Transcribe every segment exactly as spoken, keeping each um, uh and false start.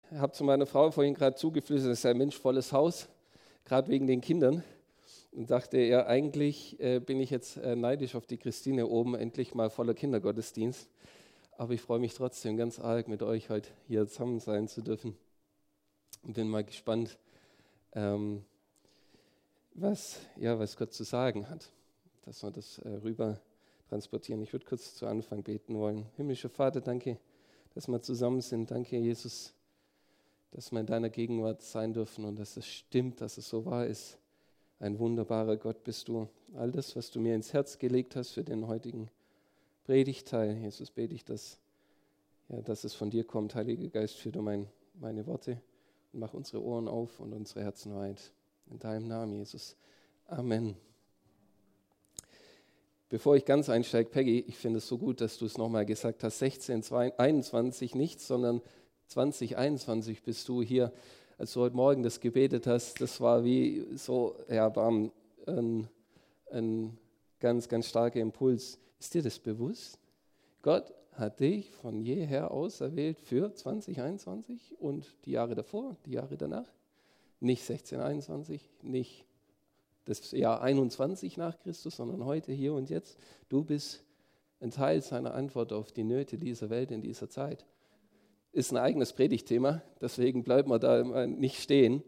habe zu meiner Frau vorhin gerade zugeflüstert, es sei ein Mensch volles Haus, gerade wegen den Kindern. Und dachte, ja, eigentlich äh, bin ich jetzt äh, neidisch auf die Christine oben, endlich mal voller Kindergottesdienst. Aber ich freue mich trotzdem ganz arg, mit euch heute hier zusammen sein zu dürfen. Und bin mal gespannt, ähm, was, ja, was Gott zu sagen hat, dass wir das äh, rüber transportieren. Ich würde kurz zu Anfang beten wollen. Himmlischer Vater, danke, dass wir zusammen sind. Danke, Jesus, dass wir in deiner Gegenwart sein dürfen und dass es stimmt, dass es so wahr ist. Ein wunderbarer Gott bist du. All das, was du mir ins Herz gelegt hast für den heutigen Predigtteil, Jesus, bete ich, dass, ja, dass es von dir kommt. Heiliger Geist, führe du mein, meine Worte und mach unsere Ohren auf und unsere Herzen weit. In deinem Namen, Jesus. Amen. Bevor ich ganz einsteige, Peggy, ich finde es so gut, dass du es nochmal gesagt hast, sechzehn, einundzwanzig nicht, sondern zwanzig einundzwanzig bist du hier. Als du heute Morgen das gebetet hast, das war wie so, ja, bam, ein, ein ganz, ganz starker Impuls. Ist dir das bewusst? Gott hat dich von jeher auserwählt für zwanzig einundzwanzig und die Jahre davor, die Jahre danach. Nicht sechzehn einundzwanzig, nicht das Jahr einundzwanzig nach Christus, sondern heute, hier und jetzt. Du bist ein Teil seiner Antwort auf die Nöte dieser Welt in dieser Zeit. Ist ein eigenes Predigtthema, deswegen bleiben wir da nicht stehen.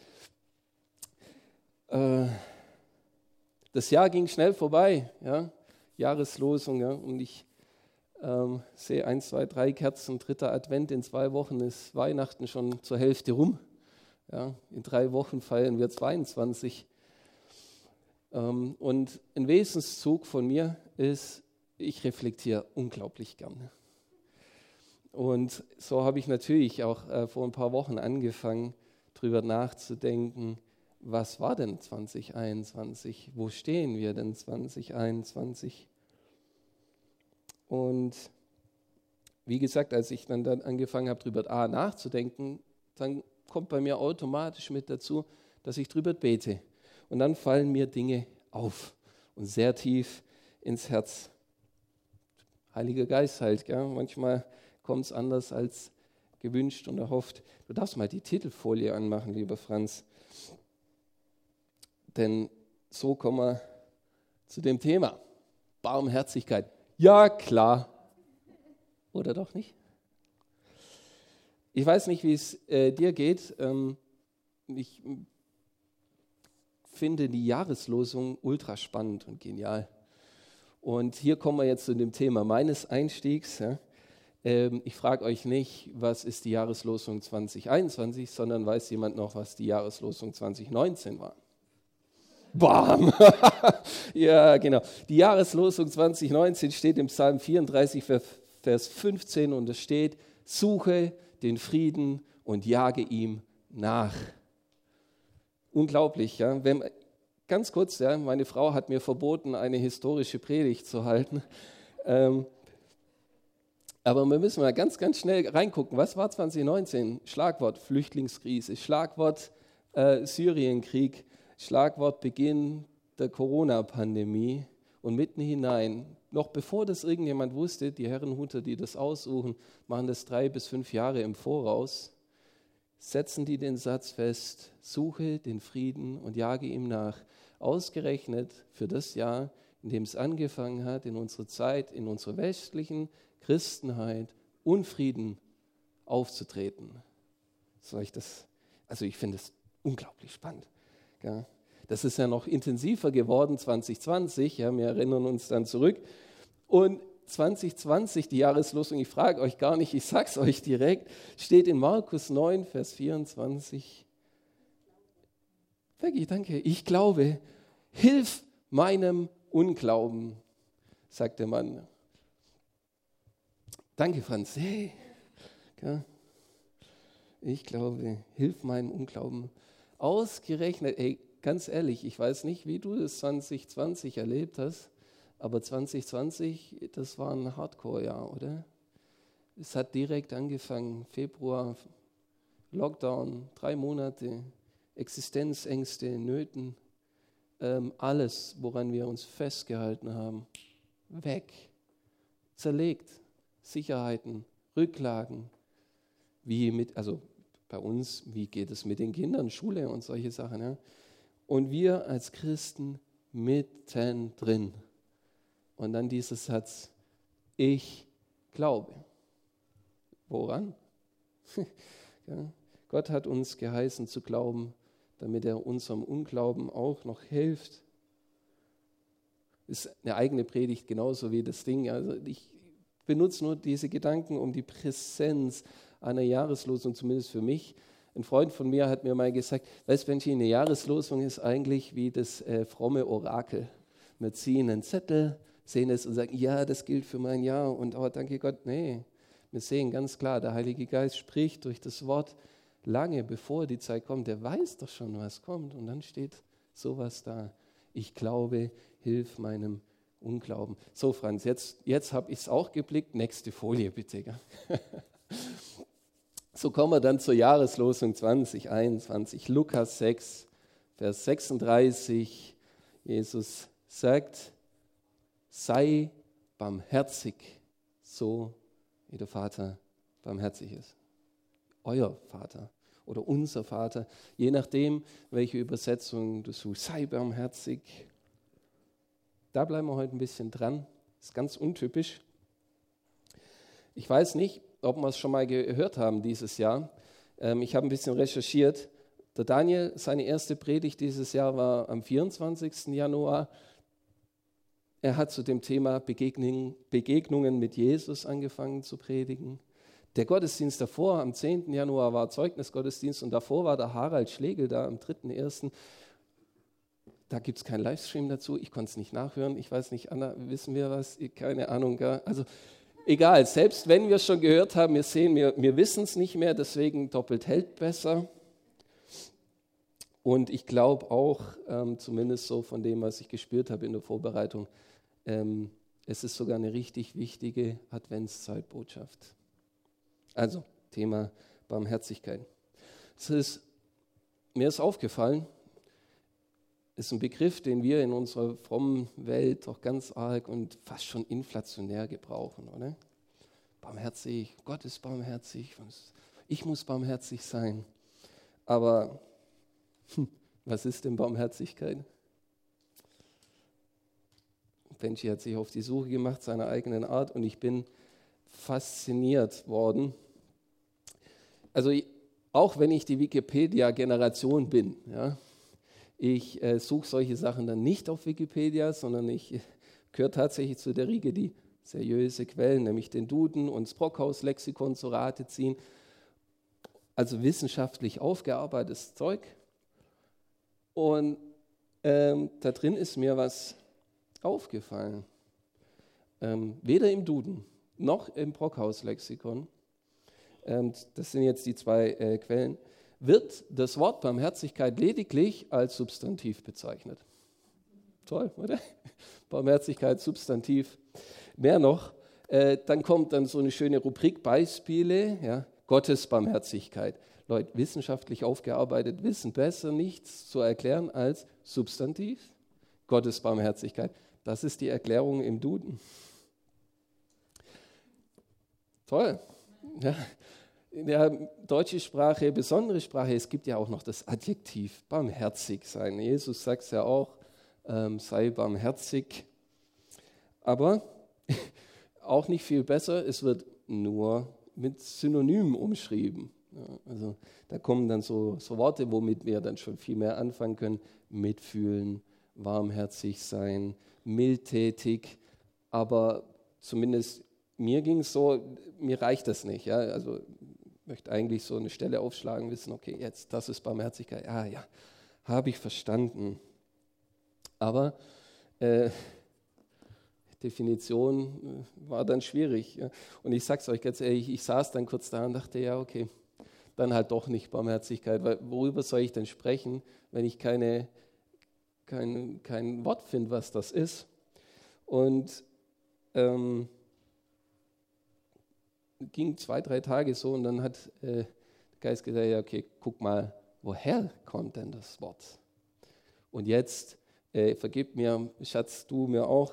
Das Jahr ging schnell vorbei, ja? Jahreslosung, ja? Und ich ähm, sehe eins, zwei, drei Kerzen, dritter Advent, in zwei Wochen ist Weihnachten schon zur Hälfte rum. Ja? In drei Wochen feiern wir zweiundzwanzig. Ähm, und ein Wesenszug von mir ist, ich reflektiere unglaublich gerne. Und so habe ich natürlich auch äh, vor ein paar Wochen angefangen, darüber nachzudenken, was war denn zwanzig einundzwanzig? Wo stehen wir denn zwanzig einundzwanzig? Und wie gesagt, als ich dann, dann angefangen habe, darüber A, nachzudenken, dann kommt bei mir automatisch mit dazu, dass ich darüber bete. Und dann fallen mir Dinge auf und sehr tief ins Herz. Heiliger Geist halt, gell? Manchmal kommt es anders als gewünscht und erhofft. Du darfst mal die Titelfolie anmachen, lieber Franz. Denn so kommen wir zu dem Thema. Barmherzigkeit. Ja, klar. Oder doch nicht? Ich weiß nicht, wie es äh, dir geht. Ähm, ich finde die Jahreslosung ultra spannend und genial. Und hier kommen wir jetzt zu dem Thema meines Einstiegs. Ja. Ich frage euch nicht, was ist die Jahreslosung zwanzig einundzwanzig, sondern weiß jemand noch, was die Jahreslosung zwanzig neunzehn war? Bam! Ja, genau. Die Jahreslosung zwanzig neunzehn steht im Psalm vierunddreißig, Vers fünfzehn und es steht, suche den Frieden und jage ihm nach. Unglaublich, ja. Wenn, ganz kurz, ja, meine Frau hat mir verboten, eine historische Predigt zu halten. Ähm, Aber wir müssen mal ganz, ganz schnell reingucken. Was war zwanzig neunzehn? Schlagwort Flüchtlingskrise, Schlagwort äh, Syrienkrieg, Schlagwort Beginn der Corona-Pandemie. Und mitten hinein, noch bevor das irgendjemand wusste, die Herrenhuter, die das aussuchen, machen das drei bis fünf Jahre im Voraus, setzen die den Satz fest, suche den Frieden und jage ihm nach. Ausgerechnet für das Jahr, in dem es angefangen hat, in unserer Zeit, in unserer westlichen Christenheit, Unfrieden aufzutreten. Soll ich das? Also ich finde es unglaublich spannend. Ja. Das ist ja noch intensiver geworden, zwanzig zwanzig, ja, wir erinnern uns dann zurück. Und zwanzig zwanzig, die Jahreslosung, ich frage euch gar nicht, ich sage es euch direkt, steht in Markus neun, Vers vierundzwanzig. Peggy, danke. Ich glaube, hilf meinem Unglauben, sagt der Mann. Danke, Franz. Hey. Ja. Ich glaube, hilf meinem Unglauben. Ausgerechnet, ey, ganz ehrlich, ich weiß nicht, wie du das zwanzig zwanzig erlebt hast, aber zwanzig zwanzig, das war ein Hardcore-Jahr, oder? Es hat direkt angefangen, Februar, Lockdown, drei Monate, Existenzängste, Nöten, ähm, alles, woran wir uns festgehalten haben, weg, zerlegt, Sicherheiten, Rücklagen, wie mit, also bei uns, wie geht es mit den Kindern, Schule und solche Sachen. Ja? Und wir als Christen mittendrin. Und dann dieser Satz, ich glaube. Woran? Ja, Gott hat uns geheißen zu glauben, damit er unserem Unglauben auch noch hilft. Ist eine eigene Predigt, genauso wie das Ding. Also ich benutze nur diese Gedanken um die Präsenz einer Jahreslosung, zumindest für mich. Ein Freund von mir hat mir mal gesagt, weißt du, Benji, eine Jahreslosung ist eigentlich wie das äh, fromme Orakel. Wir ziehen einen Zettel, sehen es und sagen, ja, das gilt für mein Jahr. Und oh, danke Gott, nee. Wir sehen ganz klar, der Heilige Geist spricht durch das Wort lange bevor die Zeit kommt. Der weiß doch schon, was kommt. Und dann steht sowas da. Ich glaube, hilf meinem Unglauben. So, Franz, jetzt, jetzt habe ich es auch geblickt. Nächste Folie bitte. So kommen wir dann zur Jahreslosung zwanzig einundzwanzig. Lukas sechs, Vers sechsunddreißig. Jesus sagt, sei barmherzig, so wie der Vater barmherzig ist. Euer Vater oder unser Vater, je nachdem, welche Übersetzung du suchst. Sei barmherzig. Da bleiben wir heute ein bisschen dran. Das ist ganz untypisch. Ich weiß nicht, ob wir es schon mal gehört haben dieses Jahr. Ähm, ich habe ein bisschen recherchiert. Der Daniel, seine erste Predigt dieses Jahr war am vierundzwanzigsten Januar. Er hat zu dem Thema Begegnungen, Begegnungen mit Jesus angefangen zu predigen. Der Gottesdienst davor, am zehnten Januar, war Zeugnisgottesdienst und davor war der Harald Schlegel da am dritten ersten Da gibt es keinen Livestream dazu, ich konnte es nicht nachhören. Ich weiß nicht, Anna, wissen wir was? Keine Ahnung. Gell? Also egal, selbst wenn wir es schon gehört haben, wir sehen, wir, wir wissen es nicht mehr, deswegen doppelt hält besser. Und ich glaube auch, ähm, zumindest so von dem, was ich gespürt habe in der Vorbereitung, ähm, es ist sogar eine richtig wichtige Adventszeitbotschaft. Also, Thema Barmherzigkeit. Das ist, mir ist aufgefallen, ist ein Begriff, den wir in unserer frommen Welt doch ganz arg und fast schon inflationär gebrauchen, oder? Barmherzig, Gott ist barmherzig, ich muss barmherzig sein. Aber hm, was ist denn Barmherzigkeit? Benji hat sich auf die Suche gemacht, seiner eigenen Art, und ich bin fasziniert worden. Also auch wenn ich die Wikipedia-Generation bin, ja, ich äh, suche solche Sachen dann nicht auf Wikipedia, sondern ich äh, gehöre tatsächlich zu der Riege, die seriöse Quellen, nämlich den Duden und das Brockhaus-Lexikon zu Rate ziehen. Also wissenschaftlich aufgearbeitetes Zeug. Und ähm, da drin ist mir was aufgefallen. Ähm, weder im Duden noch im Brockhaus-Lexikon, ähm, das sind jetzt die zwei äh, Quellen, wird das Wort Barmherzigkeit lediglich als Substantiv bezeichnet. Toll, oder? Barmherzigkeit, Substantiv. Mehr noch, äh, dann kommt dann so eine schöne Rubrik Beispiele, ja, Gottes Barmherzigkeit. Leute, wissenschaftlich aufgearbeitet, wissen besser nichts zu erklären als Substantiv, Gottes Barmherzigkeit. Das ist die Erklärung im Duden. Toll. Ja. In der deutschen Sprache, besondere Sprache, es gibt ja auch noch das Adjektiv barmherzig sein. Jesus sagt es ja auch, ähm, sei barmherzig. Aber auch nicht viel besser, es wird nur mit Synonymen umschrieben. Ja, also da kommen dann so, so Worte, womit wir dann schon viel mehr anfangen können. Mitfühlen, warmherzig sein, mildtätig. Aber zumindest mir ging es so, mir reicht das nicht. Ja? Also ich möchte eigentlich so eine Stelle aufschlagen, wissen, okay, jetzt, das ist Barmherzigkeit. Ah ja, habe ich verstanden. Aber äh, Definition äh, war dann schwierig. Ja? Und ich sage es euch ganz ehrlich, ich saß dann kurz da und dachte, ja, okay, dann halt doch nicht Barmherzigkeit, weil worüber soll ich denn sprechen, wenn ich keine, kein, kein Wort finde, was das ist. Und ähm, ging zwei, drei Tage so und dann hat äh, der Geist gesagt, ja, okay, guck mal, woher kommt denn das Wort? Und jetzt, äh, vergib mir, Schatz, du mir auch,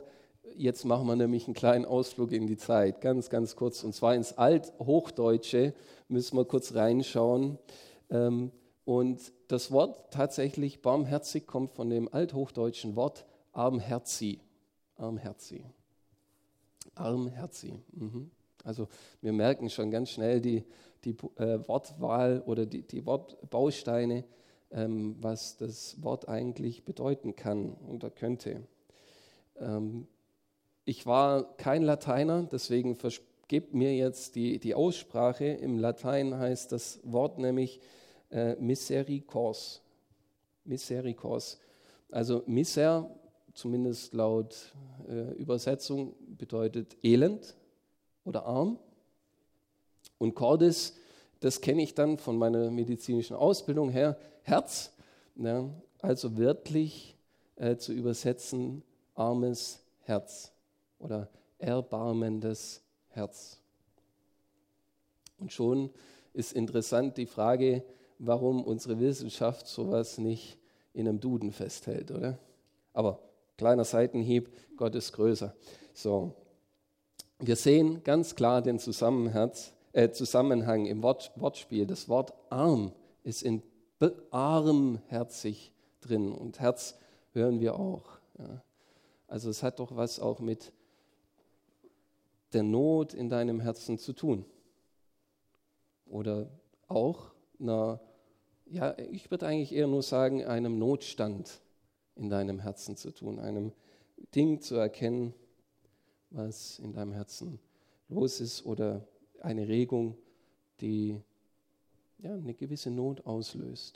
Jetzt machen wir nämlich einen kleinen Ausflug in die Zeit, ganz, ganz kurz. Und zwar ins Althochdeutsche müssen wir kurz reinschauen. Und das Wort tatsächlich barmherzig kommt von dem althochdeutschen Wort armherzi. Armherzi. Armherzi. Mhm. Also wir merken schon ganz schnell die, die äh, Wortwahl oder die, die Wortbausteine, ähm, was das Wort eigentlich bedeuten kann oder könnte. Ähm, ich war kein Lateiner, deswegen vergebt mir jetzt die, die Aussprache. Im Latein heißt das Wort nämlich äh, misericors. Misericors. Also miser, zumindest laut äh, Übersetzung, bedeutet elend oder arm. Und cordis, das kenne ich dann von meiner medizinischen Ausbildung her, Herz. Ja, also wörtlich äh, zu übersetzen, armes Herz oder erbarmendes Herz. Und schon ist interessant die Frage, warum unsere Wissenschaft sowas nicht in einem Duden festhält, oder? Aber kleiner Seitenhieb, Gott ist größer. So. Wir sehen ganz klar den äh, Zusammenhang im Wort, Wortspiel. Das Wort arm ist in armherzig drin und Herz hören wir auch. Ja. Also es hat doch was auch mit der Not in deinem Herzen zu tun. Oder auch einer, ja, ich würde eigentlich eher nur sagen, einem Notstand in deinem Herzen zu tun, einem Ding zu erkennen, was in deinem Herzen los ist oder eine Regung, die ja, eine gewisse Not auslöst.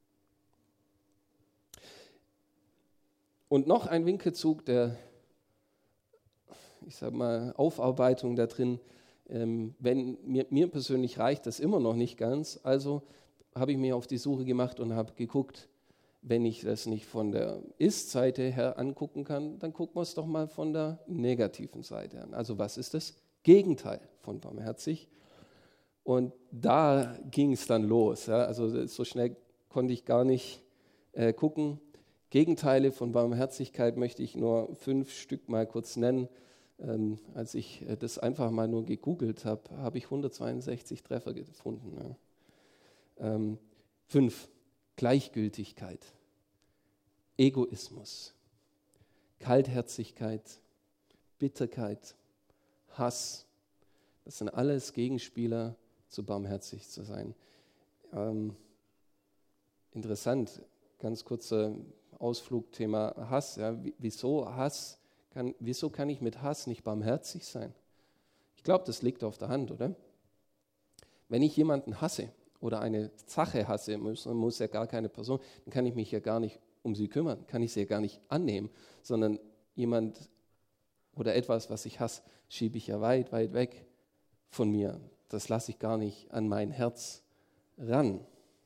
Und noch ein Winkelzug der, ich sag mal, Aufarbeitung da drin. Ähm, wenn mir, mir persönlich reicht das immer noch nicht ganz, also habe ich mich auf die Suche gemacht und habe geguckt, wenn ich das nicht von der Ist-Seite her angucken kann, dann gucken wir es doch mal von der negativen Seite an. Also was ist das Gegenteil von barmherzig? Und da ging es dann los. Ja? Also so schnell konnte ich gar nicht äh, gucken. Gegenteile von Barmherzigkeit möchte ich nur fünf Stück mal kurz nennen. Ähm, als ich äh, das einfach mal nur gegoogelt habe, habe ich hundertzweiundsechzig Treffer gefunden. Ja. Ähm, fünf, Gleichgültigkeit, Egoismus, Kaltherzigkeit, Bitterkeit, Hass. Das sind alles Gegenspieler zu barmherzig zu sein. Ähm, interessant, ganz kurzer Ausflug, Thema Hass. Ja. Wieso Hass? Kann, wieso kann ich mit Hass nicht barmherzig sein? Ich glaube, das liegt auf der Hand, oder? Wenn ich jemanden hasse oder eine Sache hasse, muss, muss ja gar keine Person, dann kann ich mich ja gar nicht um sie kümmern, kann ich sie ja gar nicht annehmen, sondern jemand oder etwas, was ich hasse, schiebe ich ja weit, weit weg von mir. Das lasse ich gar nicht an mein Herz ran.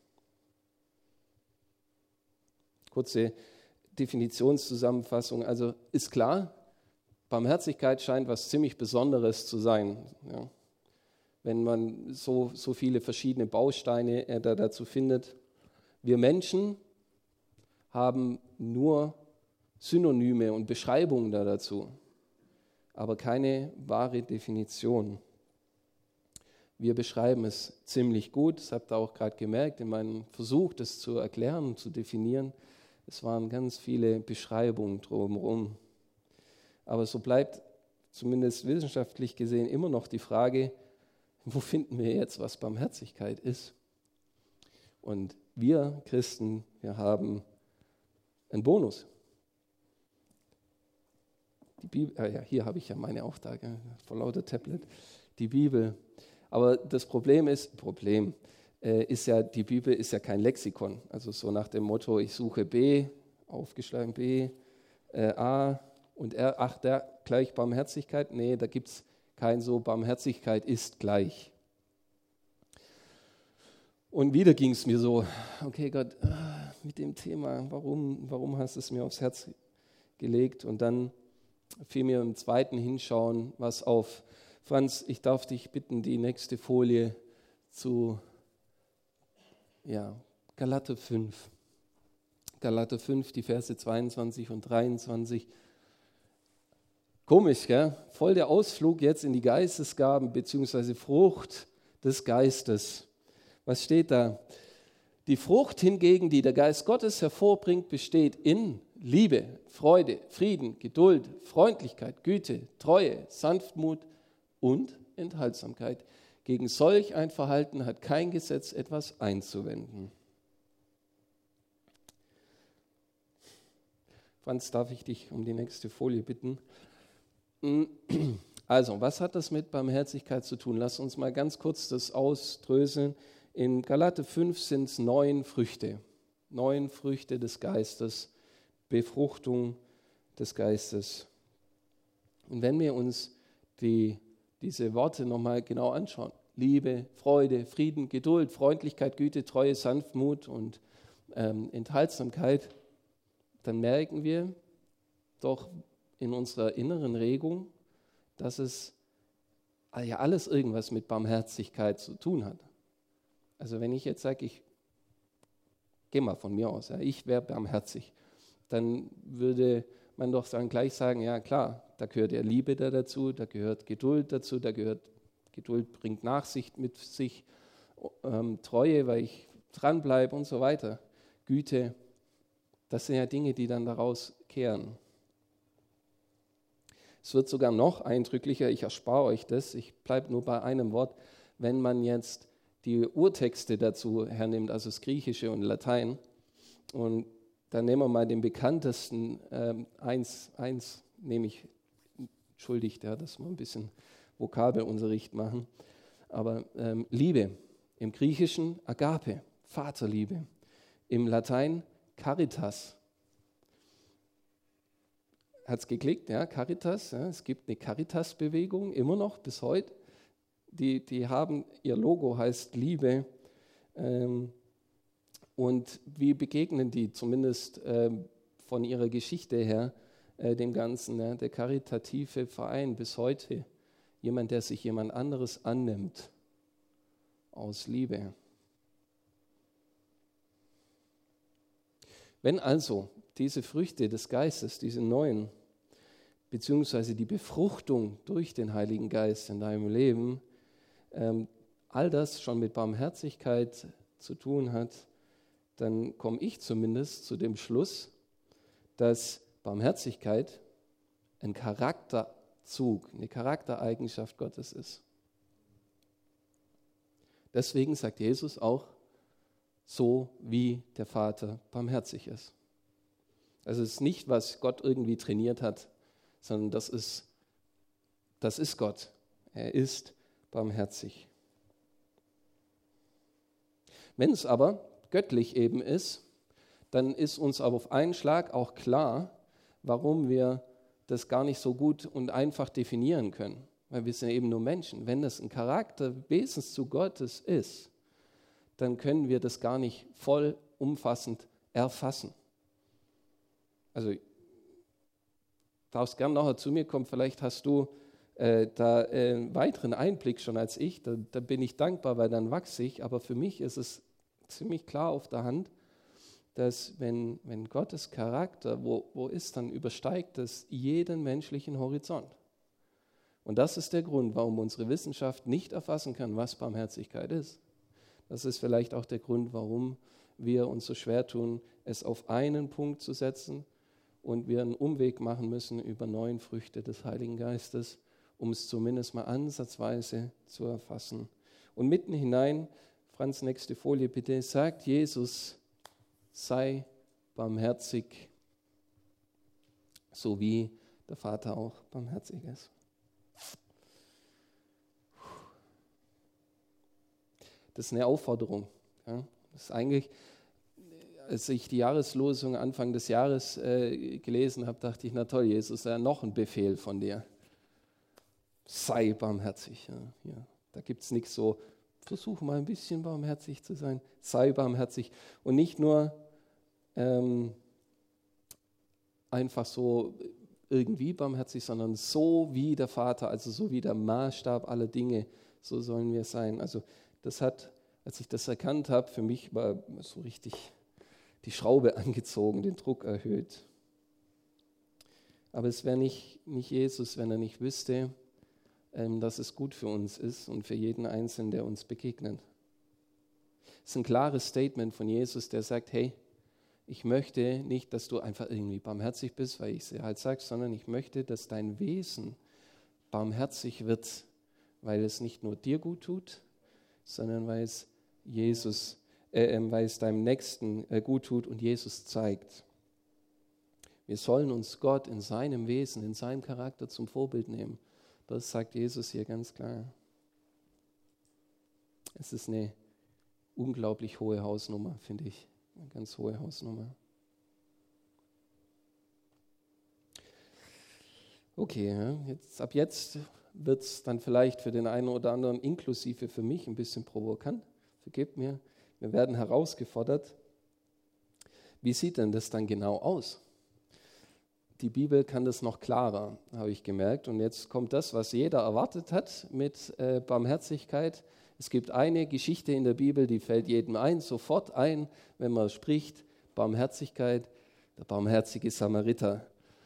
Kurze Definitionszusammenfassung. Also ist klar, Barmherzigkeit scheint was ziemlich Besonderes zu sein. Ja. Wenn man so, so viele verschiedene Bausteine äh, da dazu findet. Wir Menschen haben nur Synonyme und Beschreibungen da dazu, aber keine wahre Definition. Wir beschreiben es ziemlich gut, das habt ihr auch gerade gemerkt, in meinem Versuch, das zu erklären und zu definieren. Es waren ganz viele Beschreibungen drumherum. Aber so bleibt zumindest wissenschaftlich gesehen immer noch die Frage, wo finden wir jetzt, was Barmherzigkeit ist? Und wir Christen, wir haben einen Bonus. Die Bibel, äh ja, hier habe ich ja meine Auftrage, vor lauter Tablet, die Bibel. Aber das Problem ist, Problem äh, ist ja, die Bibel ist ja kein Lexikon. Also so nach dem Motto, ich suche B, aufgeschlagen B, äh, A und R, ach, der gleich Barmherzigkeit. Nee, da gibt es kein so, Barmherzigkeit ist gleich. Und wieder ging es mir so, okay Gott, mit dem Thema, warum, warum hast du es mir aufs Herz gelegt? Und dann fiel mir im zweiten Hinschauen was auf. Franz, ich darf dich bitten, die nächste Folie zu ja, Galater fünf. Galater fünf, die Verse zweiundzwanzig und dreiundzwanzig. Komisch, gell? Voll der Ausflug jetzt in die Geistesgaben bzw. Frucht des Geistes. Was steht da? Die Frucht hingegen, die der Geist Gottes hervorbringt, besteht in Liebe, Freude, Frieden, Geduld, Freundlichkeit, Güte, Treue, Sanftmut und Enthaltsamkeit. Gegen solch ein Verhalten hat kein Gesetz etwas einzuwenden. Franz, darf ich dich um die nächste Folie bitten? Also, was hat das mit Barmherzigkeit zu tun? Lass uns mal ganz kurz das ausdröseln. In Galater fünf sind es neun Früchte. Neun Früchte des Geistes, Befruchtung des Geistes. Und wenn wir uns die, diese Worte nochmal genau anschauen, Liebe, Freude, Frieden, Geduld, Freundlichkeit, Güte, Treue, Sanftmut und ähm, Enthaltsamkeit, dann merken wir doch in unserer inneren Regung, dass es ja alles irgendwas mit Barmherzigkeit zu tun hat. Also wenn ich jetzt sage, ich gehe mal von mir aus, ja, ich wäre barmherzig, dann würde man doch dann gleich sagen, ja klar, da gehört ja Liebe da dazu, da gehört Geduld dazu, da gehört, Geduld bringt Nachsicht mit sich, ähm, Treue, weil ich dranbleibe und so weiter, Güte, das sind ja Dinge, die dann daraus kehren. Es wird sogar noch eindrücklicher, ich erspare euch das, ich bleibe nur bei einem Wort, wenn man jetzt die Urtexte dazu hernimmt, also das Griechische und Latein, und dann nehmen wir mal den bekanntesten, ähm, eins, eins nehme ich, entschuldigt, ja, dass wir ein bisschen Vokabelunterricht machen, aber ähm, Liebe, im Griechischen Agape, Vaterliebe, im Latein Caritas. Hat es geklickt, ja, Caritas, ja, es gibt eine Caritas-Bewegung, immer noch bis heute. Die, die haben, ihr Logo heißt Liebe. Ähm, und wie begegnen die, zumindest ähm, von ihrer Geschichte her, äh, dem Ganzen, ja, der karitative Verein bis heute, jemand, der sich jemand anderes annimmt, aus Liebe. Wenn also diese Früchte des Geistes, diese neuen, beziehungsweise die Befruchtung durch den Heiligen Geist in deinem Leben, ähm, all das schon mit Barmherzigkeit zu tun hat, dann komme ich zumindest zu dem Schluss, dass Barmherzigkeit ein Charakterzug, eine Charaktereigenschaft Gottes ist. Deswegen sagt Jesus auch, so wie der Vater barmherzig ist. Also es ist nicht, was Gott irgendwie trainiert hat, sondern das ist, das ist Gott. Er ist barmherzig. Wenn es aber göttlich eben ist, dann ist uns aber auf einen Schlag auch klar, warum wir das gar nicht so gut und einfach definieren können. Weil wir sind eben nur Menschen. Wenn das ein Charakter Wesenszug Gottes ist, dann können wir das gar nicht voll umfassend erfassen. Also, du darfst gerne nachher zu mir kommen, vielleicht hast du äh, da äh, einen weiteren Einblick schon als ich, da, da bin ich dankbar, weil dann wachse ich, aber für mich ist es ziemlich klar auf der Hand, dass wenn, wenn Gottes Charakter wo, wo ist, dann übersteigt es jeden menschlichen Horizont. Und das ist der Grund, warum unsere Wissenschaft nicht erfassen kann, was Barmherzigkeit ist. Das ist vielleicht auch der Grund, warum wir uns so schwer tun, es auf einen Punkt zu setzen und wir einen Umweg machen müssen über neun Früchte des Heiligen Geistes, um es zumindest mal ansatzweise zu erfassen. Und mitten hinein, Franz, nächste Folie bitte, sagt Jesus, sei barmherzig, so wie der Vater auch barmherzig ist. Das ist eine Aufforderung. Ja. Das ist eigentlich, als ich die Jahreslosung Anfang des Jahres äh, gelesen habe, dachte ich, na toll, Jesus, ja, noch ein Befehl von dir. Sei barmherzig. Ja, ja. Da gibt es nichts so, versuch mal ein bisschen barmherzig zu sein. Sei barmherzig. Und nicht nur ähm, einfach so irgendwie barmherzig, sondern so wie der Vater, also so wie der Maßstab aller Dinge, so sollen wir sein. Also das hat, als ich das erkannt habe, für mich war so richtig die Schraube angezogen, den Druck erhöht. Aber es wäre nicht, nicht Jesus, wenn er nicht wüsste, ähm, dass es gut für uns ist und für jeden Einzelnen, der uns begegnet. Es ist ein klares Statement von Jesus, der sagt, hey, ich möchte nicht, dass du einfach irgendwie barmherzig bist, weil ich es dir halt sage, sondern ich möchte, dass dein Wesen barmherzig wird, weil es nicht nur dir gut tut, sondern weil es Jesus, äh, weil es deinem Nächsten äh, gut tut und Jesus zeigt. Wir sollen uns Gott in seinem Wesen, in seinem Charakter zum Vorbild nehmen. Das sagt Jesus hier ganz klar. Es ist eine unglaublich hohe Hausnummer, finde ich. Eine ganz hohe Hausnummer. Okay, ja, jetzt, ab jetzt wird es dann vielleicht für den einen oder anderen, inklusive für mich, ein bisschen provokant. Vergebt mir, wir werden herausgefordert. Wie sieht denn das dann genau aus? Die Bibel kann das noch klarer, habe ich gemerkt. Und jetzt kommt das, was jeder erwartet hat mit äh, Barmherzigkeit. Es gibt eine Geschichte in der Bibel, die fällt jedem ein, sofort ein, wenn man spricht, Barmherzigkeit, der barmherzige Samariter.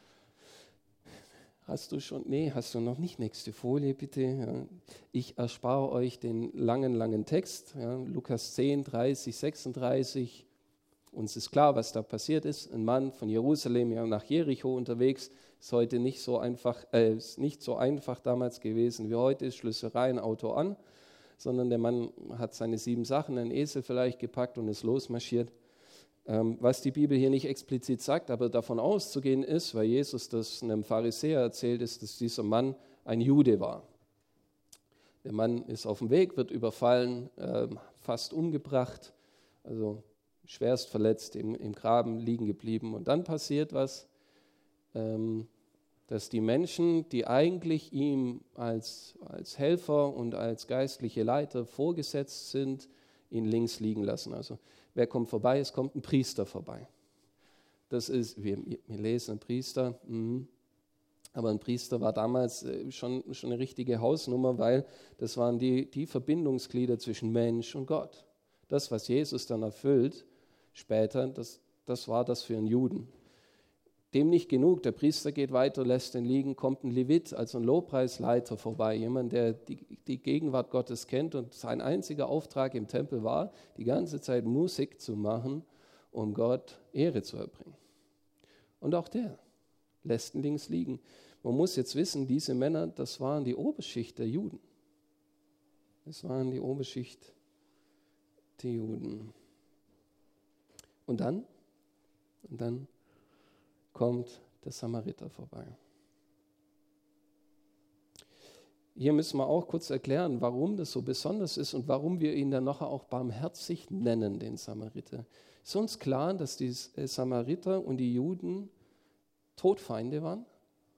Hast du schon? Nee, hast du noch nicht. Nächste Folie bitte. Ja. Ich erspare euch den langen, langen Text. Ja. Lukas zehn, dreißig, sechsunddreißig. Uns ist klar, was da passiert ist. Ein Mann von Jerusalem ja, nach Jericho unterwegs. Ist heute nicht so einfach, äh, ist nicht so einfach damals gewesen wie heute. Ist Schlüssel rein, Auto an. Sondern der Mann hat seine sieben Sachen, einen Esel vielleicht gepackt und ist losmarschiert. Ähm, was die Bibel hier nicht explizit sagt, aber davon auszugehen ist, weil Jesus das einem Pharisäer erzählt, ist, dass dieser Mann ein Jude war. Der Mann ist auf dem Weg, wird überfallen, äh, fast umgebracht, also schwerst verletzt, im, im Graben liegen geblieben. Und dann passiert was, ähm, dass die Menschen, die eigentlich ihm als, als Helfer und als geistliche Leiter vorgesetzt sind, ihn links liegen lassen. Also wer kommt vorbei? Es kommt ein Priester vorbei. Das ist, wir, wir lesen einen Priester, mh. aber ein Priester war damals schon, schon eine richtige Hausnummer, weil das waren die, die Verbindungsglieder zwischen Mensch und Gott. Das, was Jesus dann erfüllt später, das, das war das für einen Juden. Dem nicht genug, der Priester geht weiter, lässt ihn liegen, kommt ein Levit, also ein Lobpreisleiter vorbei, jemand, der die, die Gegenwart Gottes kennt und sein einziger Auftrag im Tempel war, die ganze Zeit Musik zu machen, um Gott Ehre zu erbringen. Und auch der lässt ihn links liegen. Man muss jetzt wissen, diese Männer, das waren die Oberschicht der Juden. Das waren die Oberschicht der Juden. Und dann, und dann kommt der Samariter vorbei. Hier müssen wir auch kurz erklären, warum das so besonders ist und warum wir ihn dann nachher auch barmherzig nennen, den Samariter. Ist uns klar, dass die Samariter und die Juden Todfeinde waren?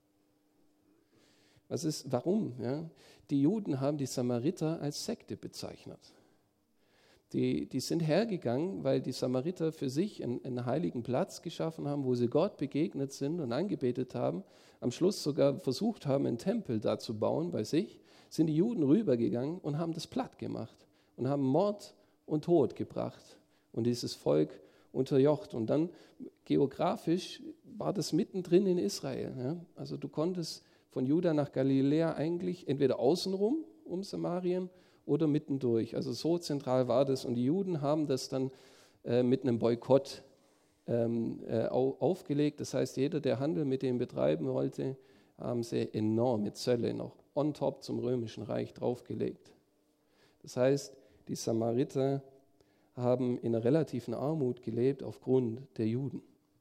Was ist, warum? Ja? Die Juden haben die Samariter als Sekte bezeichnet. Die, die sind hergegangen, weil die Samariter für sich einen, einen heiligen Platz geschaffen haben, wo sie Gott begegnet sind und angebetet haben. Am Schluss sogar versucht haben, einen Tempel da zu bauen bei sich. Sind die Juden rübergegangen und haben das platt gemacht und haben Mord und Tod gebracht und dieses Volk unterjocht. Und dann geografisch war das mittendrin in Israel. Ja? Also du konntest von Juda nach Galiläa eigentlich entweder außenrum um Samarien oder mittendurch. Also so zentral war das. Und die Juden haben das dann äh, mit einem Boykott ähm, äh, aufgelegt. Das heißt, jeder, der Handel mit denen betreiben wollte, haben sie enorme Zölle noch on top zum Römischen Reich draufgelegt. Das heißt, die Samariter haben in einer relativen Armut gelebt aufgrund der Juden.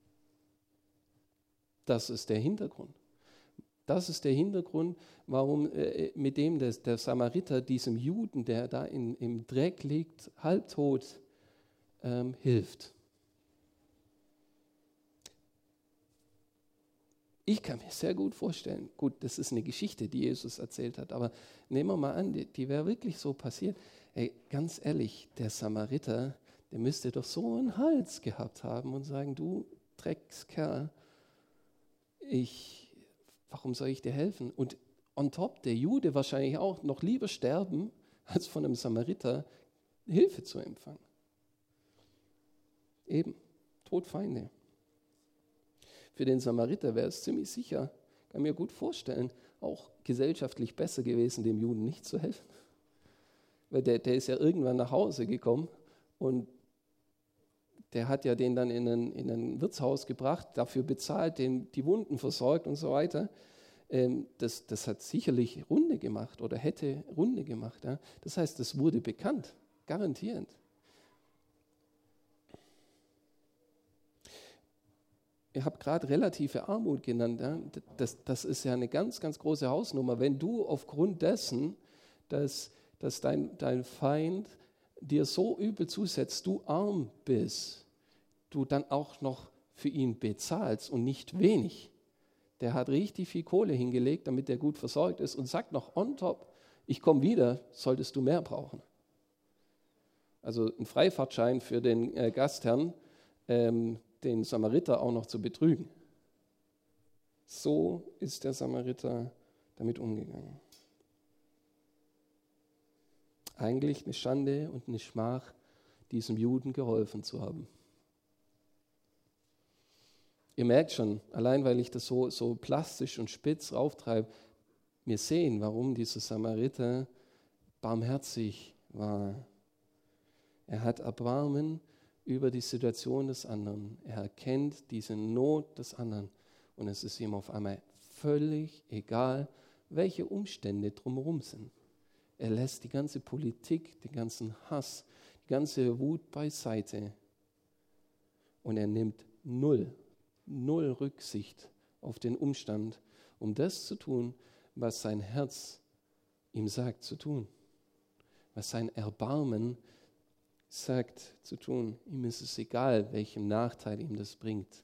Das ist der Hintergrund. Das ist der Hintergrund, warum äh, mit dem des, der Samariter diesem Juden, der da in, im Dreck liegt, halbtot, ähm, hilft. Ich kann mir sehr gut vorstellen, gut, das ist eine Geschichte, die Jesus erzählt hat, aber nehmen wir mal an, die, die wäre wirklich so passiert. Ey, ganz ehrlich, der Samariter, der müsste doch so einen Hals gehabt haben und sagen, du Dreckskerl, ich... Warum soll ich dir helfen? Und on top, der Jude wahrscheinlich auch noch lieber sterben, als von einem Samariter Hilfe zu empfangen. Eben, Todfeinde. Für den Samariter wäre es ziemlich sicher, kann mir gut vorstellen, auch gesellschaftlich besser gewesen, dem Juden nicht zu helfen. Weil der, der ist ja irgendwann nach Hause gekommen und der hat ja den dann in ein, in ein Wirtshaus gebracht, dafür bezahlt, den, die Wunden versorgt und so weiter. Ähm, das, das hat sicherlich Runde gemacht oder hätte Runde gemacht. Ja. Das heißt, das wurde bekannt, garantierend. Ich habe gerade relative Armut genannt. Ja. Das, das ist ja eine ganz, ganz große Hausnummer. Wenn du aufgrund dessen, dass, dass dein, dein Feind dir so übel zusetzt, du arm bist, du dann auch noch für ihn bezahlst und nicht wenig. Der hat richtig viel Kohle hingelegt, damit er gut versorgt ist und sagt noch on top, ich komme wieder, solltest du mehr brauchen. Also ein Freifahrtschein für den äh, Gastherrn, ähm, den Samariter auch noch zu betrügen. So ist der Samariter damit umgegangen. Eigentlich eine Schande und eine Schmach, diesem Juden geholfen zu haben. Ihr merkt schon, allein weil ich das so, so plastisch und spitz rauftreibe, wir sehen, warum dieser Samariter barmherzig war. Er hat Erbarmen über die Situation des anderen. Er erkennt diese Not des anderen. Und es ist ihm auf einmal völlig egal, welche Umstände drumherum sind. Er lässt die ganze Politik, den ganzen Hass, die ganze Wut beiseite. Und er nimmt null, null Rücksicht auf den Umstand, um das zu tun, was sein Herz ihm sagt zu tun. Was sein Erbarmen sagt zu tun. Ihm ist es egal, welchen Nachteil ihm das bringt.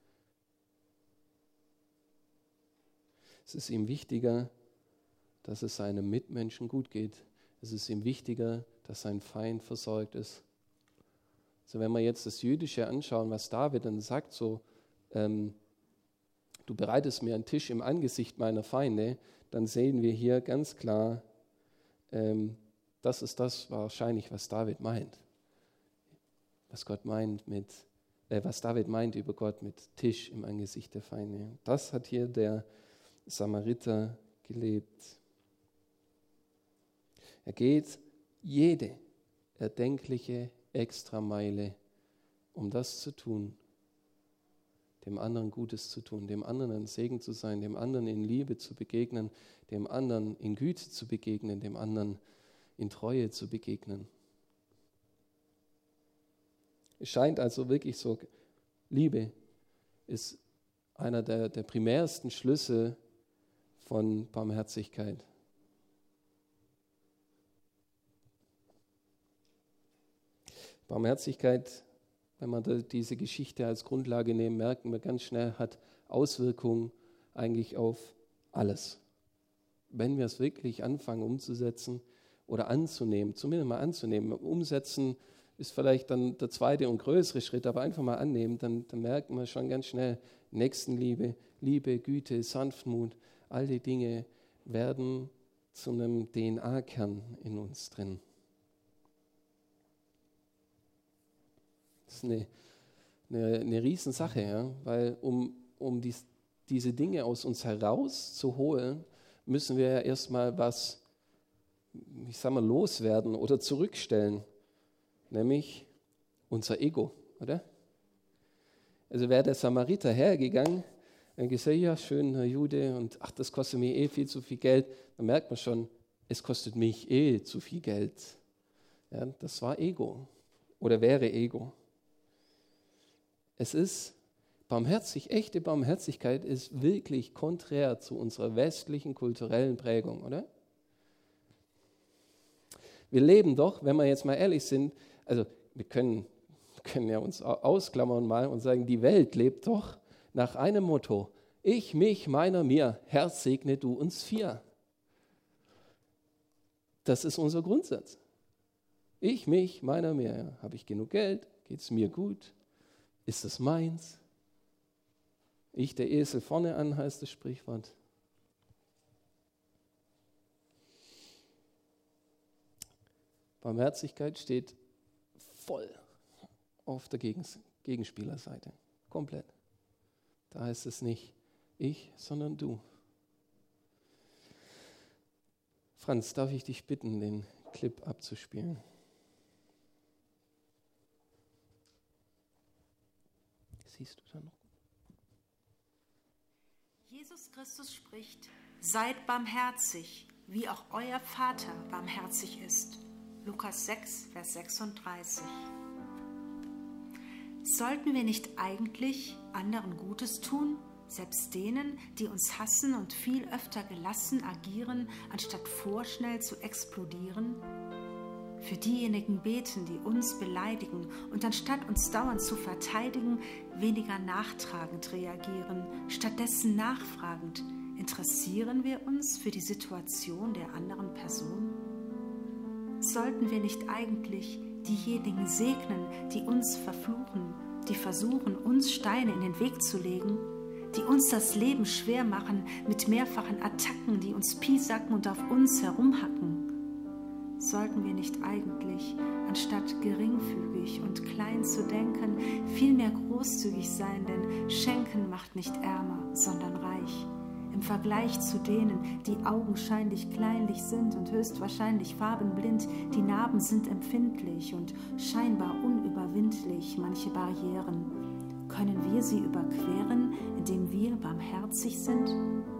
Es ist ihm wichtiger, dass es seinem Mitmenschen gut geht. Es ist ihm wichtiger, dass sein Feind versorgt ist. Also wenn wir jetzt das Jüdische anschauen, was David dann sagt, so, ähm, du bereitest mir einen Tisch im Angesicht meiner Feinde, dann sehen wir hier ganz klar, ähm, das ist das wahrscheinlich, was David meint. Was Gott meint mit, äh, was David meint über Gott mit Tisch im Angesicht der Feinde. Das hat hier der Samariter gelebt. Er geht jede erdenkliche Extrameile, um das zu tun, dem anderen Gutes zu tun, dem anderen ein Segen zu sein, dem anderen in Liebe zu begegnen, dem anderen in Güte zu begegnen, dem anderen in Treue zu begegnen. Es scheint also wirklich so, Liebe ist einer der, der primärsten Schlüssel von Barmherzigkeit. Barmherzigkeit, wenn wir diese Geschichte als Grundlage nehmen, merken wir ganz schnell, hat Auswirkungen eigentlich auf alles. Wenn wir es wirklich anfangen umzusetzen oder anzunehmen, zumindest mal anzunehmen, umsetzen ist vielleicht dann der zweite und größere Schritt, aber einfach mal annehmen, dann, dann merken wir schon ganz schnell, Nächstenliebe, Liebe, Güte, Sanftmut, all die Dinge werden zu einem D N A-Kern in uns drin. Das ist eine, eine, eine Riesensache, ja? Weil um, um dies, diese Dinge aus uns herauszuholen, müssen wir ja erstmal was, ich sag mal, loswerden oder zurückstellen, nämlich unser Ego, oder? Also wäre der Samariter hergegangen und gesagt, ja, schön, Herr Jude, und ach, das kostet mir eh viel zu viel Geld, dann merkt man schon, es kostet mich eh zu viel Geld. Ja, das war Ego oder wäre Ego. Es ist barmherzig, echte Barmherzigkeit ist wirklich konträr zu unserer westlichen kulturellen Prägung, oder? Wir leben doch, wenn wir jetzt mal ehrlich sind, also wir können, können ja uns ausklammern mal und sagen, die Welt lebt doch nach einem Motto, ich, mich, meiner, mir, Herr, segne du uns vier. Das ist unser Grundsatz. Ich, mich, meiner, mir. Ja. Habe ich genug Geld? Geht es mir gut? Ist es meins? Ich, der Esel vorne an, heißt das Sprichwort. Barmherzigkeit steht voll auf der Gegens- Gegenspielerseite. Komplett. Da heißt es nicht ich, sondern du. Franz, darf ich dich bitten, den Clip abzuspielen? Siehst du da noch? Jesus Christus spricht: Seid barmherzig, wie auch euer Vater barmherzig ist. Lukas sechs, Vers sechsunddreißig. Sollten wir nicht eigentlich anderen Gutes tun, selbst denen, die uns hassen und viel öfter gelassen agieren, anstatt vorschnell zu explodieren? Für diejenigen beten, die uns beleidigen und anstatt uns dauernd zu verteidigen, weniger nachtragend reagieren, stattdessen nachfragend. Interessieren wir uns für die Situation der anderen Person? Sollten wir nicht eigentlich diejenigen segnen, die uns verfluchen, die versuchen, uns Steine in den Weg zu legen, die uns das Leben schwer machen mit mehrfachen Attacken, die uns piesacken und auf uns herumhacken? Sollten wir nicht eigentlich, anstatt geringfügig und klein zu denken, vielmehr großzügig sein, denn Schenken macht nicht ärmer, sondern reich. Im Vergleich zu denen, die augenscheinlich kleinlich sind und höchstwahrscheinlich farbenblind, die Narben sind empfindlich und scheinbar unüberwindlich, manche Barrieren. Können wir sie überqueren, indem wir barmherzig sind?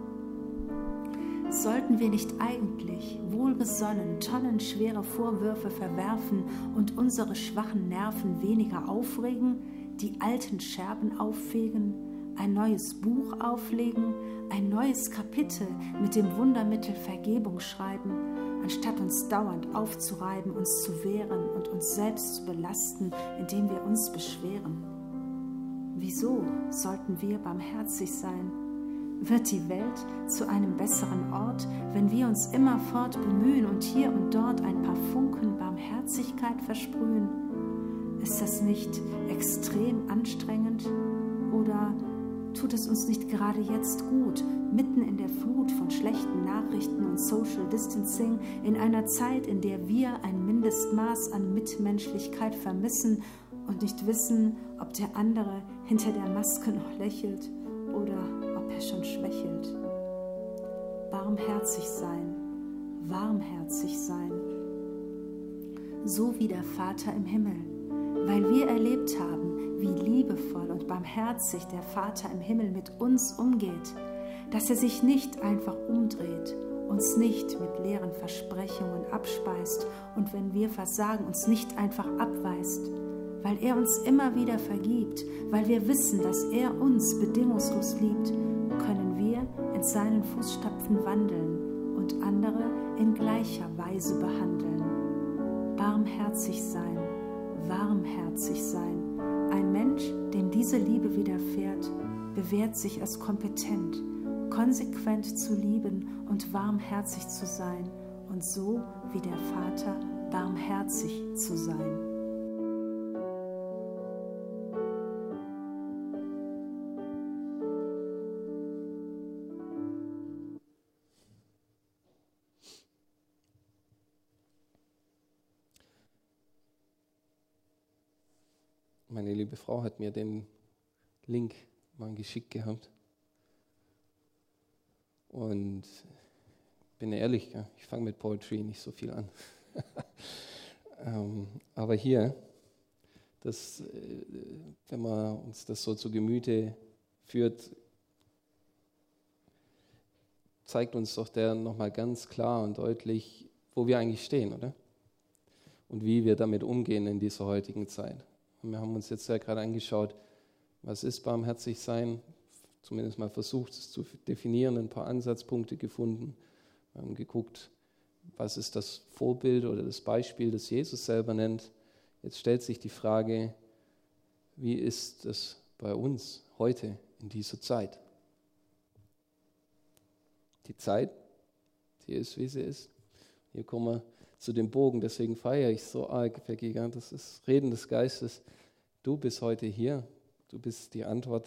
Sollten wir nicht eigentlich wohlgesonnen tonnenschwere Vorwürfe verwerfen und unsere schwachen Nerven weniger aufregen, die alten Scherben auffegen, ein neues Buch auflegen, ein neues Kapitel mit dem Wundermittel Vergebung schreiben, anstatt uns dauernd aufzureiben, uns zu wehren und uns selbst zu belasten, indem wir uns beschweren? Wieso sollten wir barmherzig sein? Wird die Welt zu einem besseren Ort, wenn wir uns immerfort bemühen und hier und dort ein paar Funken Barmherzigkeit versprühen? Ist das nicht extrem anstrengend? Oder tut es uns nicht gerade jetzt gut, mitten in der Flut von schlechten Nachrichten und Social Distancing, in einer Zeit, in der wir ein Mindestmaß an Mitmenschlichkeit vermissen und nicht wissen, ob der andere hinter der Maske noch lächelt oder ob er schon schwächelt? Barmherzig sein, warmherzig sein, so wie der Vater im Himmel, weil wir erlebt haben, wie liebevoll und barmherzig der Vater im Himmel mit uns umgeht, dass er sich nicht einfach umdreht, uns nicht mit leeren Versprechungen abspeist und wenn wir versagen, uns nicht einfach abweist, weil er uns immer wieder vergibt, weil wir wissen, dass er uns bedingungslos liebt, können wir in seinen Fußstapfen wandeln und andere in gleicher Weise behandeln. Barmherzig sein, warmherzig sein. Ein Mensch, dem diese Liebe widerfährt, bewährt sich als kompetent, konsequent zu lieben und warmherzig zu sein und so wie der Vater barmherzig zu sein. Meine liebe Frau hat mir den Link mal geschickt gehabt. Und bin ehrlich, ich fange mit Poetry nicht so viel an. ähm, aber hier, das, wenn man uns das so zu Gemüte führt, zeigt uns doch der nochmal ganz klar und deutlich, wo wir eigentlich stehen, oder? Und wie wir damit umgehen in dieser heutigen Zeit. Und wir haben uns jetzt ja gerade angeschaut, was ist barmherzig sein, zumindest mal versucht es zu definieren, ein paar Ansatzpunkte gefunden. Wir haben geguckt, was ist das Vorbild oder das Beispiel, das Jesus selber nennt. Jetzt stellt sich die Frage, wie ist es bei uns heute in dieser Zeit? Die Zeit, die ist, wie sie ist. Hier kommen wir zu dem Bogen, deswegen feiere ich so arg, Peggy, das ist Reden des Geistes. Du bist heute hier, du bist die Antwort.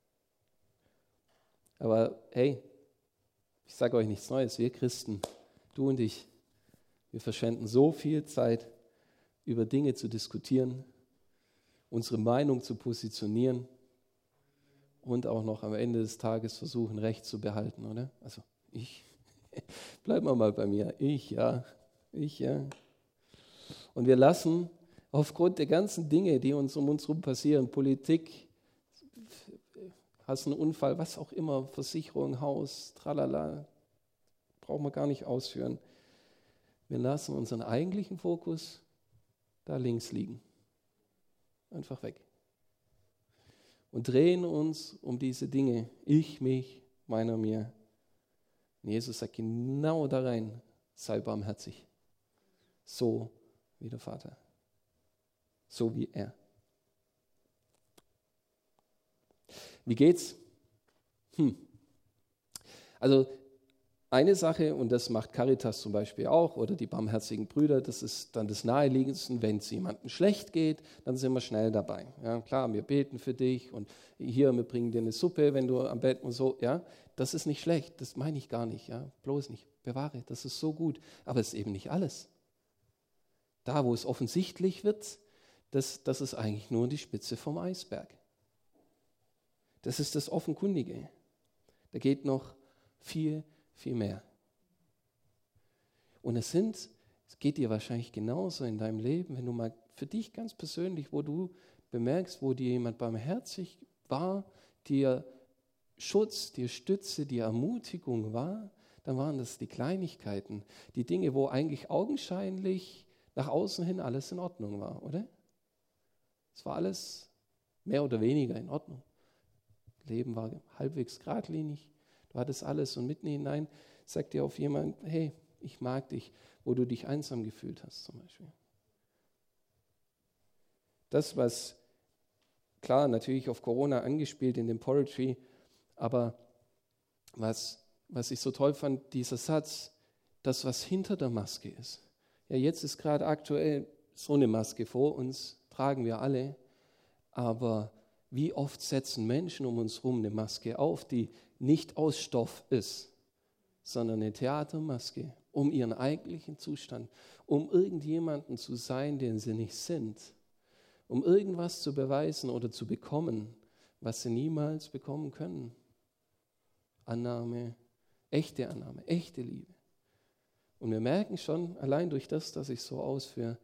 Aber hey, ich sage euch nichts Neues, wir Christen, du und ich, wir verschwenden so viel Zeit, über Dinge zu diskutieren, unsere Meinung zu positionieren und auch noch am Ende des Tages versuchen, Recht zu behalten, oder? Also ich, bleiben wir mal bei mir, ich, ja, ich, ja. Und wir lassen aufgrund der ganzen Dinge, die uns um uns herum passieren, Politik, hast einen Unfall, was auch immer, Versicherung, Haus, tralala, brauchen wir gar nicht ausführen. Wir lassen unseren eigentlichen Fokus da links liegen. Einfach weg. Und drehen uns um diese Dinge. Ich, mich, meiner, mir. Und Jesus sagt genau da rein, sei barmherzig. So wie der Vater. So wie er. Wie geht's? Hm. Also eine Sache, und das macht Caritas zum Beispiel auch, oder die barmherzigen Brüder, das ist dann das Naheliegendste, wenn es jemandem schlecht geht, dann sind wir schnell dabei. Ja, klar, wir beten für dich und hier, wir bringen dir eine Suppe, wenn du am Bett und so. Ja, das ist nicht schlecht, das meine ich gar nicht, ja, bloß nicht. Bewahre, das ist so gut, aber es ist eben nicht alles. Da, wo es offensichtlich wird, das, das ist eigentlich nur die Spitze vom Eisberg. Das ist das Offenkundige. Da geht noch viel, viel mehr. Und es sind, es geht dir wahrscheinlich genauso in deinem Leben, wenn du mal für dich ganz persönlich, wo du bemerkst, wo dir jemand barmherzig war, dir Schutz, dir Stütze, dir Ermutigung war, dann waren das die Kleinigkeiten, die Dinge, wo eigentlich augenscheinlich nach außen hin alles in Ordnung war, oder? Es war alles mehr oder weniger in Ordnung. Leben war halbwegs geradlinig, du hattest alles und mitten hinein sagt dir auf jemand, hey, ich mag dich, wo du dich einsam gefühlt hast zum Beispiel. Das, was, klar, natürlich auf Corona angespielt in dem Poetry, aber was, was ich so toll fand, dieser Satz, das, was hinter der Maske ist. Ja, jetzt ist gerade aktuell so eine Maske vor uns, tragen wir alle, aber wie oft setzen Menschen um uns herum eine Maske auf, die nicht aus Stoff ist, sondern eine Theatermaske, um ihren eigentlichen Zustand, um irgendjemanden zu sein, den sie nicht sind, um irgendwas zu beweisen oder zu bekommen, was sie niemals bekommen können. Annahme, echte Annahme, echte Liebe. Und wir merken schon, allein durch das, dass ich so ausführe,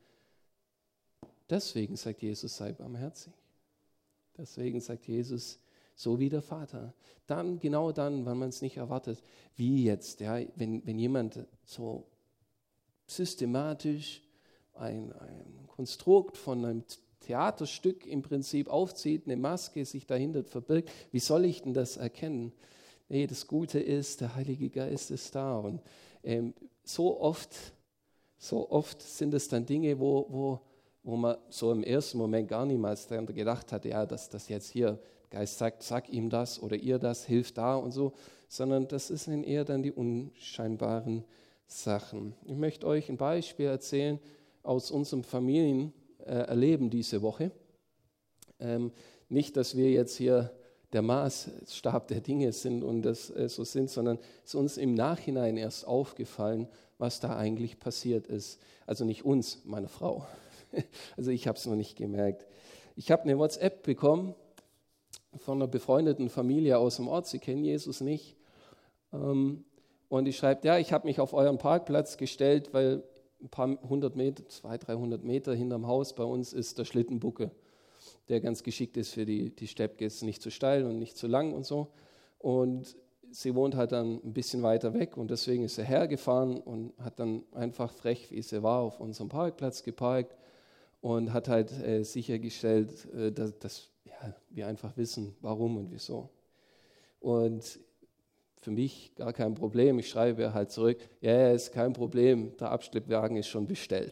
deswegen sagt Jesus, sei barmherzig. Deswegen sagt Jesus, so wie der Vater. Dann, genau dann, wenn man es nicht erwartet, wie jetzt, ja, wenn, wenn jemand so systematisch ein, ein Konstrukt von einem Theaterstück im Prinzip aufzieht, eine Maske sich dahinter verbirgt, wie soll ich denn das erkennen? Nee, das Gute ist, der Heilige Geist ist da. Und ähm, so oft, so oft sind es dann Dinge, wo, wo wo man so im ersten Moment gar niemals daran gedacht hat, ja, dass das jetzt hier, der Geist sagt, sag ihm das oder ihr das, hilft da und so, sondern das sind eher dann die unscheinbaren Sachen. Ich möchte euch ein Beispiel erzählen aus unserem Familienerleben diese Woche. Ähm, nicht, dass wir jetzt hier der Maßstab der Dinge sind und das äh, so sind, sondern es ist uns im Nachhinein erst aufgefallen, was da eigentlich passiert ist. Also nicht uns, meine Frau. Also ich habe es noch nicht gemerkt. Ich habe eine WhatsApp bekommen von einer befreundeten Familie aus dem Ort, sie kennen Jesus nicht. Und die schreibt, ja, ich habe mich auf euren Parkplatz gestellt, weil ein paar hundert Meter, zweihundert, dreihundert Meter hinterm Haus bei uns ist der Schlittenbucke, der ganz geschickt ist für die, die Steppke, ist nicht zu steil und nicht zu lang und so. Und sie wohnt halt dann ein bisschen weiter weg und deswegen ist sie hergefahren und hat dann einfach frech, wie sie war, auf unserem Parkplatz geparkt. Und hat halt äh, sichergestellt, äh, dass, dass ja, wir einfach wissen, warum und wieso. Und für mich gar kein Problem. Ich schreibe halt zurück, ja, ja, ist kein Problem, der Abschleppwagen ist schon bestellt.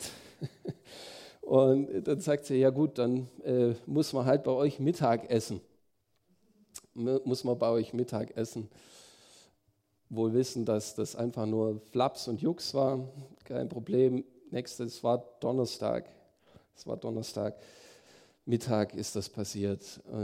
Und dann sagt sie, ja gut, dann äh, muss man halt bei euch Mittag essen. M- muss man bei euch Mittag essen. Wohl wissen, dass das einfach nur Flaps und Jux war, kein Problem. Nächstes war Donnerstag. Es war Donnerstag, Mittag ist das passiert.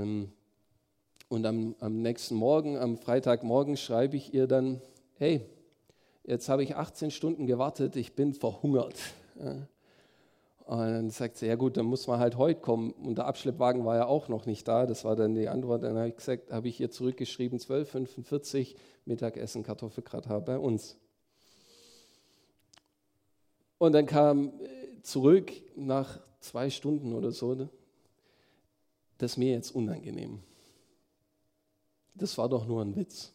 Und am, am nächsten Morgen, am Freitagmorgen, schreibe ich ihr dann, hey, jetzt habe ich achtzehn Stunden gewartet, ich bin verhungert. Und dann sagt sie, ja gut, dann muss man halt heute kommen. Und der Abschleppwagen war ja auch noch nicht da. Das war dann die Antwort. Dann habe ich gesagt, habe ich ihr zurückgeschrieben, zwölf fünfundvierzig, Mittagessen, Kartoffelgratin bei uns. Und dann kam zurück nach zwei Stunden oder so, das ist mir jetzt unangenehm. Das war doch nur ein Witz.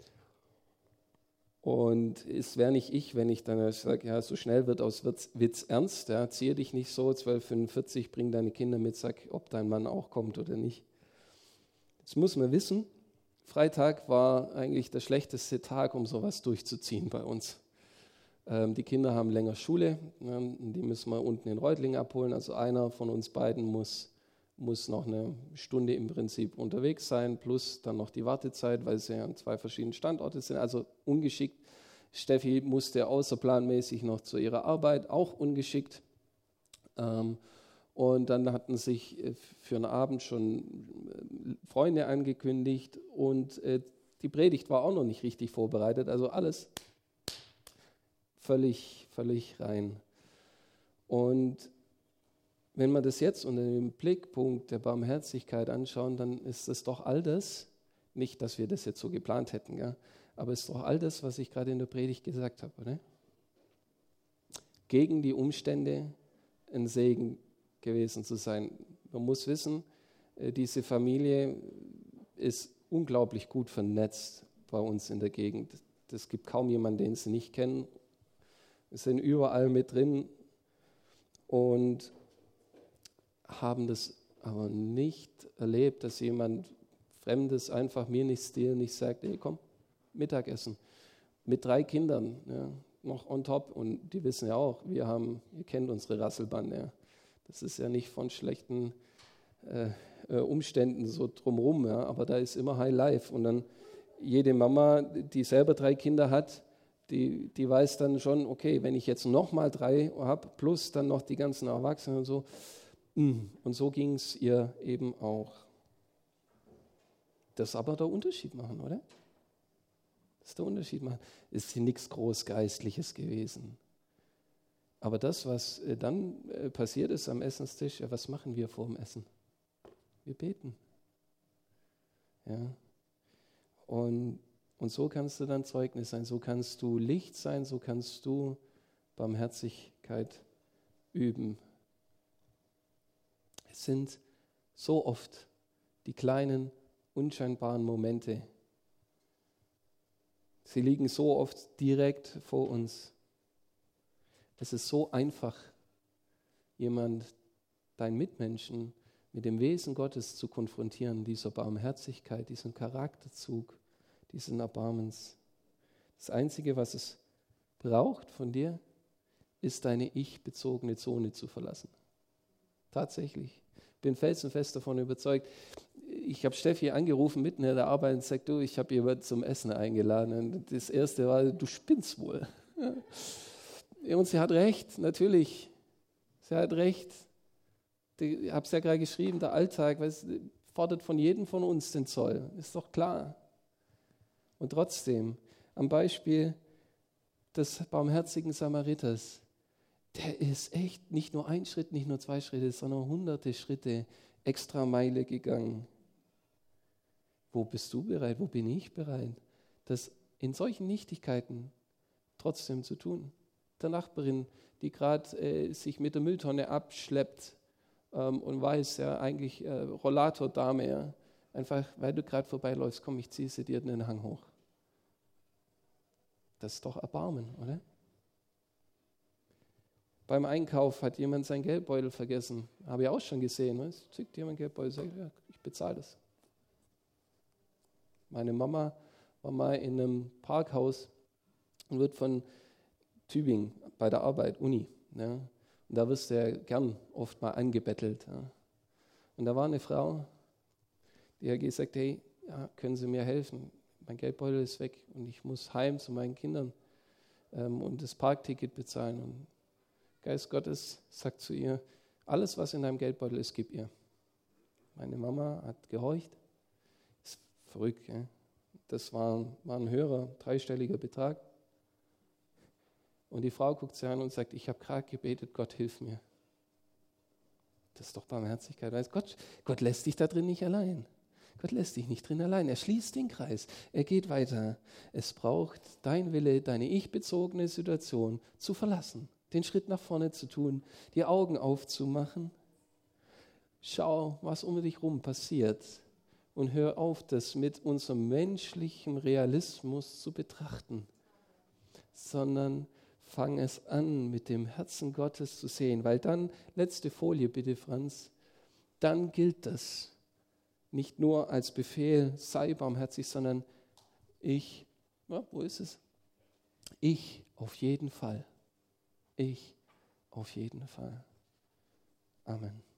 Und es wäre nicht ich, wenn ich dann sage, ja, so schnell wird aus Witz, Witz ernst, ja, ziehe dich nicht so, zwölf fünfundvierzig, bring deine Kinder mit, sag, ob dein Mann auch kommt oder nicht. Das muss man wissen, Freitag war eigentlich der schlechteste Tag, um sowas durchzuziehen bei uns. Ähm, die Kinder haben länger Schule, ja, die müssen wir unten in Reutlingen abholen, also einer von uns beiden muss, muss noch eine Stunde im Prinzip unterwegs sein, plus dann noch die Wartezeit, weil sie ja an zwei verschiedenen Standorten sind, also ungeschickt. Steffi musste außerplanmäßig noch zu ihrer Arbeit, auch ungeschickt. Ähm, und dann hatten sich für einen Abend schon Freunde angekündigt und äh, die Predigt war auch noch nicht richtig vorbereitet, also alles völlig, völlig rein. Und wenn wir das jetzt unter dem Blickpunkt der Barmherzigkeit anschauen, dann ist es doch all das, nicht, dass wir das jetzt so geplant hätten, ja, aber es ist doch all das, was ich gerade in der Predigt gesagt habe, oder? Gegen die Umstände ein Segen gewesen zu sein. Man muss wissen, diese Familie ist unglaublich gut vernetzt bei uns in der Gegend. Es gibt kaum jemanden, den sie nicht kennen. Wir sind überall mit drin und haben das aber nicht erlebt, dass jemand Fremdes einfach mir nichts, dir nicht sagt, ey, komm, Mittagessen. Mit drei Kindern, ja, noch on top. Und die wissen ja auch, wir haben, ihr kennt unsere Rasselbande. Ja. Das ist ja nicht von schlechten äh, äh, Umständen so drumherum, ja, aber da ist immer High Life. Und dann jede Mama, die selber drei Kinder hat, die, die weiß dann schon, okay, wenn ich jetzt nochmal drei habe, plus dann noch die ganzen Erwachsenen und so, und so ging es ihr eben auch. Das ist aber der Unterschied machen, oder? Das ist der Unterschied machen. Es ist nichts Großgeistliches gewesen. Aber das, was dann passiert ist am Essenstisch, ja, was machen wir vor dem Essen? Wir beten. Ja. Und, und so kannst du dann Zeugnis sein, so kannst du Licht sein, so kannst du Barmherzigkeit üben. Es sind so oft die kleinen, unscheinbaren Momente. Sie liegen so oft direkt vor uns. Es ist so einfach, jemand, deinen Mitmenschen, mit dem Wesen Gottes zu konfrontieren, dieser Barmherzigkeit, diesem Charakterzug, diesen Erbarmens. Das Einzige, was es braucht von dir, ist deine ich-bezogene Zone zu verlassen. Tatsächlich. Ich bin felsenfest davon überzeugt. Ich habe Steffi angerufen mitten in der Arbeit und gesagt, du, ich habe jemanden zum Essen eingeladen. Und das Erste war, du spinnst wohl. Und sie hat recht, natürlich. Sie hat recht. Ich habe es ja gerade geschrieben, der Alltag weißt, fordert von jedem von uns den Zoll. Ist doch klar. Und trotzdem, am Beispiel des barmherzigen Samariters, der ist echt nicht nur ein Schritt, nicht nur zwei Schritte, sondern hunderte Schritte extra Meile gegangen. Wo bist du bereit? Wo bin ich bereit, das in solchen Nichtigkeiten trotzdem zu tun? Der Nachbarin, die gerade äh, sich mit der Mülltonne abschleppt ähm, und weiß, ja, eigentlich äh, Rollator-Dame, ja, einfach, weil du gerade vorbeiläufst, komm, ich ziehe sie dir den Hang hoch. Das ist doch Erbarmen, oder? Beim Einkauf hat jemand seinen Geldbeutel vergessen. Habe ich auch schon gesehen. Weißt? Zückt jemand Geldbeutel, sagt, ja, ich bezahle das. Meine Mama war mal in einem Parkhaus und wird von Tübingen bei der Arbeit, Uni. Ja. Und da wirst du ja gern oft mal angebettelt. Ja. Und da war eine Frau, die hat gesagt, hey, ja, können Sie mir helfen? Mein Geldbeutel ist weg und ich muss heim zu meinen Kindern ähm, und das Parkticket bezahlen. Und Geist Gottes sagt zu ihr, alles, was in deinem Geldbeutel ist, gib ihr. Meine Mama hat gehorcht. Ist verrückt, ja? Das war, war ein höherer, dreistelliger Betrag. Und die Frau guckt sie an und sagt, ich habe gerade gebetet, Gott, hilf mir. Das ist doch Barmherzigkeit. Weißt, Gott, Gott lässt dich da drin nicht allein. Gott lässt dich nicht drin allein. Er schließt den Kreis. Er geht weiter. Es braucht dein Wille, deine ich-bezogene Situation zu verlassen, den Schritt nach vorne zu tun, die Augen aufzumachen. Schau, was um dich herum passiert und hör auf, das mit unserem menschlichen Realismus zu betrachten, sondern fang es an, mit dem Herzen Gottes zu sehen, weil dann, letzte Folie bitte, Franz, dann gilt das nicht nur als Befehl, sei barmherzig, sondern ich, ja, wo ist es? Ich auf jeden Fall. Ich auf jeden Fall. Amen.